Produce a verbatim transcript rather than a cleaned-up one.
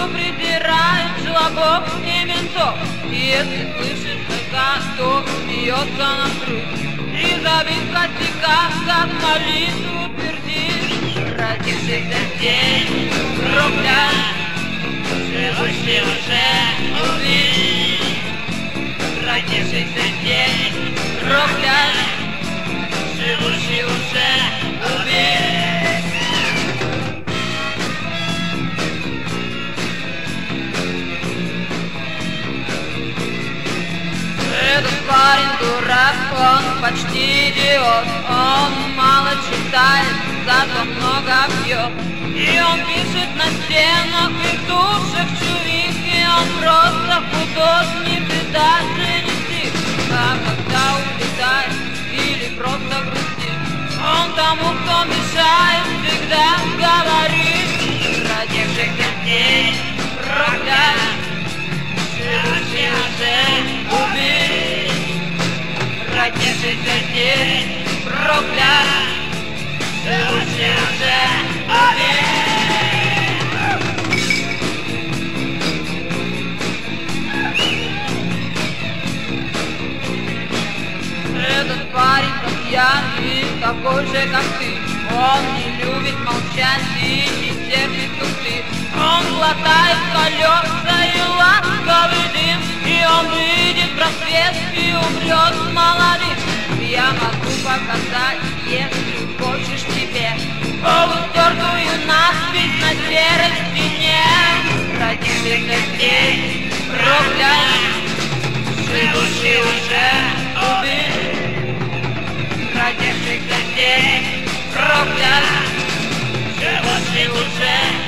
придирают жлобов и ментов. Если слышишь, как кто смеется на грудь и забит в костяках, как молитву твердишь. Родившийся день проклят, живущий уже убит. Родившийся день проклят, живущий уже убит. Этот парень дурак, он почти идиот. Он мало читает, зато много пьет. И он пишет на стенах и душах чувихи. Он просто художник и даже не стих. А когда улетает или просто грустит, он тому, кто мешает, всегда говорит. Родившийся день проклят, живущий уже убит. Родившийся день проклят, живущий уже убит. Этот парень как я и такой же, как ты. Он не любит молчать и не терпит туфли. Он глотает колеса и ласковый дым, и он выйдет в просвет и умрет молодым. Я могу показать, если хочешь, тебе полустертую надпись на серой стене. Родившийся день проклят, живущий уже убит. Родившийся день проклят, живущий уже